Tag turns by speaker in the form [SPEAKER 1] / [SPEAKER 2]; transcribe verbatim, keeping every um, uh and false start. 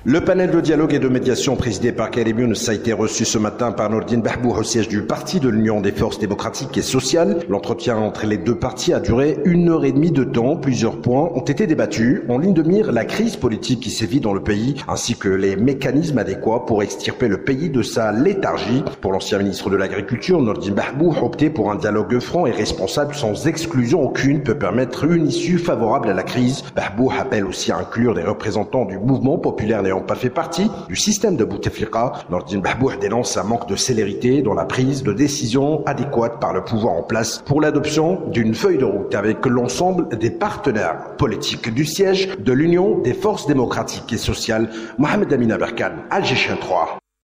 [SPEAKER 1] Le panel de dialogue et de médiation présidé par Karim Younes a été reçu ce matin par Nordine Bahbouh au siège du Parti de l'Union des forces démocratiques et sociales. L'entretien entre les deux partis a duré une heure et demie de temps. Plusieurs points ont été débattus. En ligne de mire, la crise politique qui sévit dans le pays, ainsi que les mécanismes adéquats pour extirper le pays de sa léthargie. Pour l'ancien ministre de l'Agriculture, Nordine Bahbouh, opter pour un dialogue franc et responsable sans exclusion aucune peut permettre une issue favorable à la crise. Bahbouh appelle aussi à inclure des représentants du mouvement populaire n'ayant pas fait partie du système de Bouteflika. Nordine Bahbouh dénonce un manque de célérité dans la prise de décision adéquate par le pouvoir en place pour l'adoption d'une feuille de route avec l'ensemble des partenaires politiques du siège de l'Union des forces démocratiques et sociales. Mohamed Amin Aberkan, Alger trois.